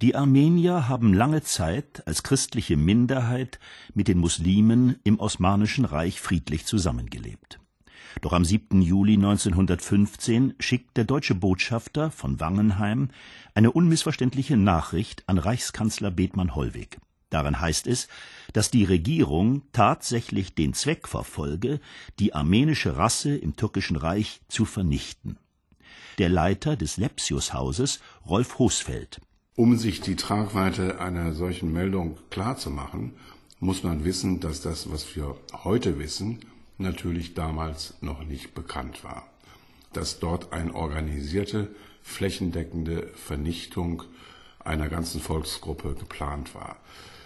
Die Armenier haben lange Zeit als christliche Minderheit mit den Muslimen im Osmanischen Reich friedlich zusammengelebt. Doch am 7. Juli 1915 schickt der deutsche Botschafter von Wangenheim eine unmissverständliche Nachricht an Reichskanzler Bethmann Hollweg. Darin heißt es, dass die Regierung tatsächlich den Zweck verfolge, die armenische Rasse im Türkischen Reich zu vernichten. Der Leiter des Lepsius-Hauses, Rolf Hosfeld: Um sich die Tragweite einer solchen Meldung klarzumachen, muss man wissen, dass das, was wir heute wissen, natürlich damals noch nicht bekannt war. Dass dort eine organisierte, flächendeckende Vernichtung einer ganzen Volksgruppe geplant war.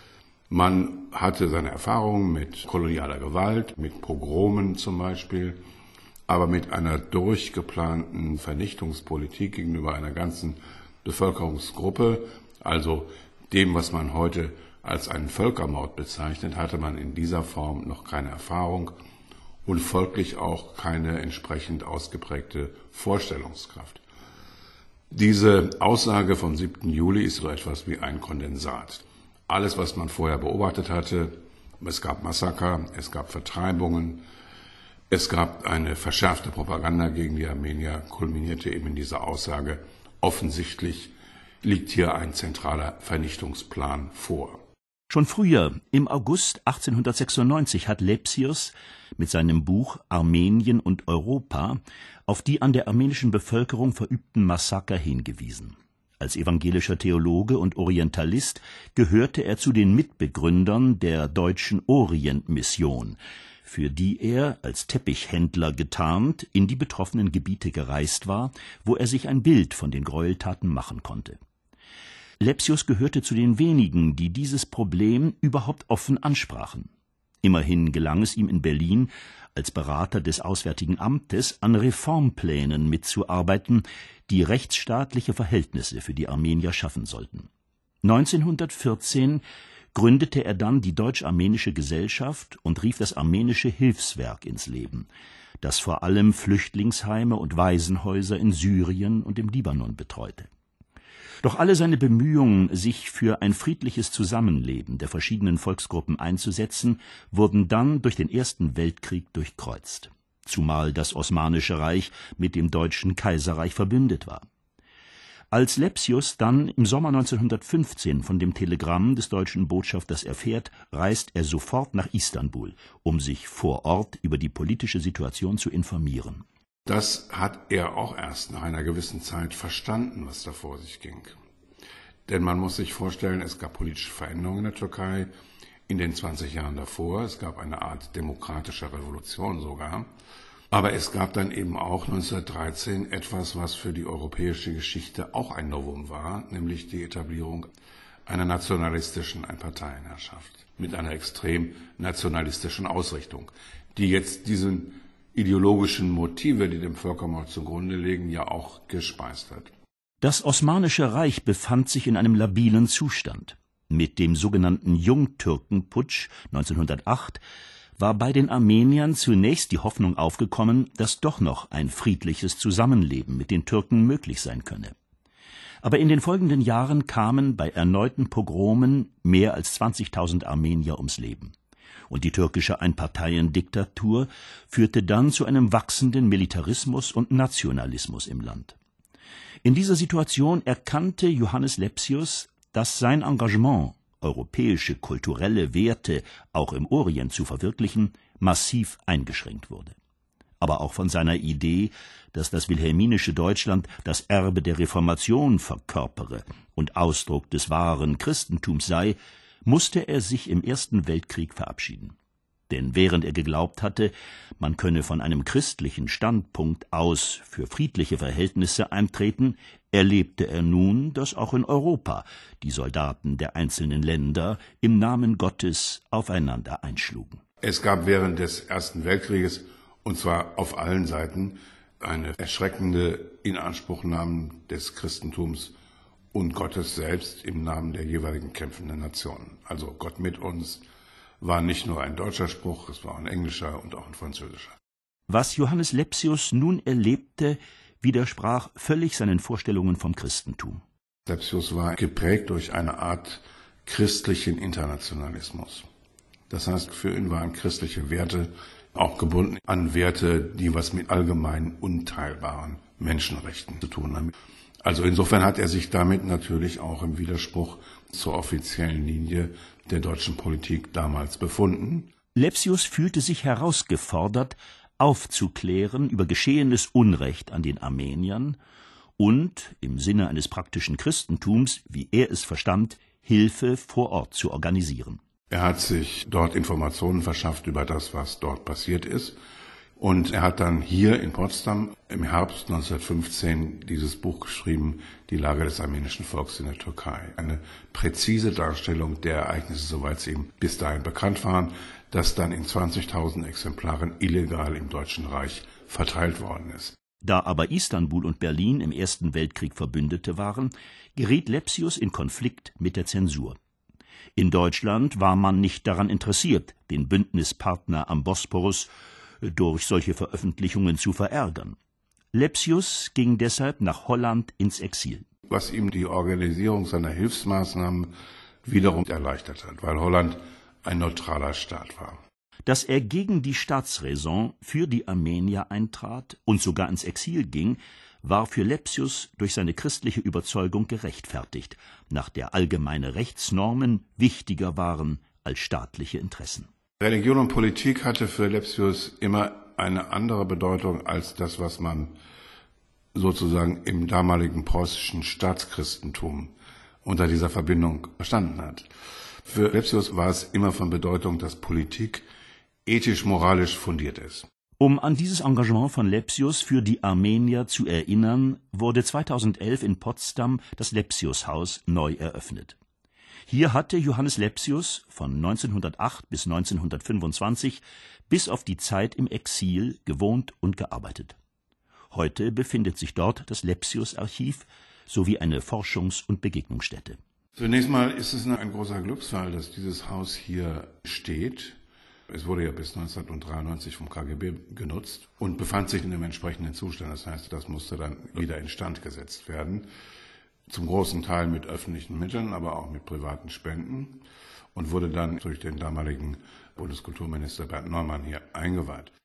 Man hatte seine Erfahrungen mit kolonialer Gewalt, mit Pogromen zum Beispiel, aber mit einer durchgeplanten Vernichtungspolitik gegenüber einer ganzen Bevölkerungsgruppe, also dem, was man heute als einen Völkermord bezeichnet, hatte man in dieser Form noch keine Erfahrung und folglich auch keine entsprechend ausgeprägte Vorstellungskraft. Diese Aussage vom 7. Juli ist so etwas wie ein Kondensat. Alles, was man vorher beobachtet hatte, es gab Massaker, es gab Vertreibungen, es gab eine verschärfte Propaganda gegen die Armenier, kulminierte eben in dieser Aussage: Offensichtlich liegt hier ein zentraler Vernichtungsplan vor. Schon früher, im August 1896, hat Lepsius mit seinem Buch Armenien und Europa auf die an der armenischen Bevölkerung verübten Massaker hingewiesen. Als evangelischer Theologe und Orientalist gehörte er zu den Mitbegründern der Deutschen Orientmission, für die er als Teppichhändler getarnt in die betroffenen Gebiete gereist war, wo er sich ein Bild von den Gräueltaten machen konnte. Lepsius gehörte zu den wenigen, die dieses Problem überhaupt offen ansprachen. Immerhin gelang es ihm in Berlin, als Berater des Auswärtigen Amtes an Reformplänen mitzuarbeiten, die rechtsstaatliche Verhältnisse für die Armenier schaffen sollten. 1914 gründete er dann die Deutsch-Armenische Gesellschaft und rief das Armenische Hilfswerk ins Leben, das vor allem Flüchtlingsheime und Waisenhäuser in Syrien und im Libanon betreute. Doch alle seine Bemühungen, sich für ein friedliches Zusammenleben der verschiedenen Volksgruppen einzusetzen, wurden dann durch den Ersten Weltkrieg durchkreuzt, zumal das Osmanische Reich mit dem Deutschen Kaiserreich verbündet war. Als Lepsius dann im Sommer 1915 von dem Telegramm des deutschen Botschafters erfährt, reist er sofort nach Istanbul, um sich vor Ort über die politische Situation zu informieren. Das hat er auch erst nach einer gewissen Zeit verstanden, was da vor sich ging. Denn man muss sich vorstellen, es gab politische Veränderungen in der Türkei in den 20 Jahren davor. Es gab eine Art demokratischer Revolution sogar. Aber es gab dann eben auch 1913 etwas, was für die europäische Geschichte auch ein Novum war, nämlich die Etablierung einer nationalistischen Einparteienherrschaft mit einer extrem nationalistischen Ausrichtung, die jetzt diesen ideologischen Motive, die dem Völkermord zugrunde liegen, ja auch gespeist hat. Das Osmanische Reich befand sich in einem labilen Zustand. Mit dem sogenannten Jungtürkenputsch 1908 war bei den Armeniern zunächst die Hoffnung aufgekommen, dass doch noch ein friedliches Zusammenleben mit den Türken möglich sein könne. Aber in den folgenden Jahren kamen bei erneuten Pogromen mehr als 20.000 Armenier ums Leben. Und die türkische Einparteiendiktatur führte dann zu einem wachsenden Militarismus und Nationalismus im Land. In dieser Situation erkannte Johannes Lepsius, dass sein Engagement, europäische kulturelle Werte auch im Orient zu verwirklichen, massiv eingeschränkt wurde. Aber auch von seiner Idee, dass das wilhelminische Deutschland das Erbe der Reformation verkörpere und Ausdruck des wahren Christentums sei, musste er sich im Ersten Weltkrieg verabschieden. Denn während er geglaubt hatte, man könne von einem christlichen Standpunkt aus für friedliche Verhältnisse eintreten, erlebte er nun, dass auch in Europa die Soldaten der einzelnen Länder im Namen Gottes aufeinander einschlugen. Es gab während des Ersten Weltkrieges, und zwar auf allen Seiten, eine erschreckende Inanspruchnahme des Christentums und Gottes selbst im Namen der jeweiligen kämpfenden Nationen. Also Gott mit uns war nicht nur ein deutscher Spruch, es war ein englischer und auch ein französischer. Was Johannes Lepsius nun erlebte, widersprach völlig seinen Vorstellungen vom Christentum. Lepsius war geprägt durch eine Art christlichen Internationalismus. Das heißt, für ihn waren christliche Werte auch gebunden an Werte, die was mit allgemein unteilbaren Menschenrechten zu tun haben. Also insofern hat er sich damit natürlich auch im Widerspruch zur offiziellen Linie der deutschen Politik damals befunden. Lepsius fühlte sich herausgefordert, aufzuklären über geschehenes Unrecht an den Armeniern und, im Sinne eines praktischen Christentums, wie er es verstand, Hilfe vor Ort zu organisieren. Er hat sich dort Informationen verschafft über das, was dort passiert ist. Und er hat dann hier in Potsdam im Herbst 1915 dieses Buch geschrieben, Die Lage des armenischen Volkes in der Türkei. Eine präzise Darstellung der Ereignisse, soweit sie ihm bis dahin bekannt waren, das dann in 20.000 Exemplaren illegal im Deutschen Reich verteilt worden ist. Da aber Istanbul und Berlin im Ersten Weltkrieg Verbündete waren, geriet Lepsius in Konflikt mit der Zensur. In Deutschland war man nicht daran interessiert, den Bündnispartner am Bosporus durch solche Veröffentlichungen zu verärgern. Lepsius ging deshalb nach Holland ins Exil. Was ihm die Organisierung seiner Hilfsmaßnahmen wiederum erleichtert hat, weil Holland ein neutraler Staat war. Dass er gegen die Staatsräson für die Armenier eintrat und sogar ins Exil ging, war für Lepsius durch seine christliche Überzeugung gerechtfertigt, nach der allgemeine Rechtsnormen wichtiger waren als staatliche Interessen. Religion und Politik hatte für Lepsius immer eine andere Bedeutung als das, was man sozusagen im damaligen preußischen Staatschristentum unter dieser Verbindung verstanden hat. Für Lepsius war es immer von Bedeutung, dass Politik ethisch-moralisch fundiert ist. Um an dieses Engagement von Lepsius für die Armenier zu erinnern, wurde 2011 in Potsdam das Lepsius-Haus neu eröffnet. Hier hatte Johannes Lepsius von 1908 bis 1925 bis auf die Zeit im Exil gewohnt und gearbeitet. Heute befindet sich dort das Lepsius-Archiv sowie eine Forschungs- und Begegnungsstätte. Zunächst mal ist es ein großer Glücksfall, dass dieses Haus hier steht. Es wurde ja bis 1993 vom KGB genutzt und befand sich in einem entsprechenden Zustand. Das heißt, das musste dann wieder instand gesetzt werden. Zum großen Teil mit öffentlichen Mitteln, aber auch mit privaten Spenden und wurde dann durch den damaligen Bundeskulturminister Bernd Neumann hier eingeweiht.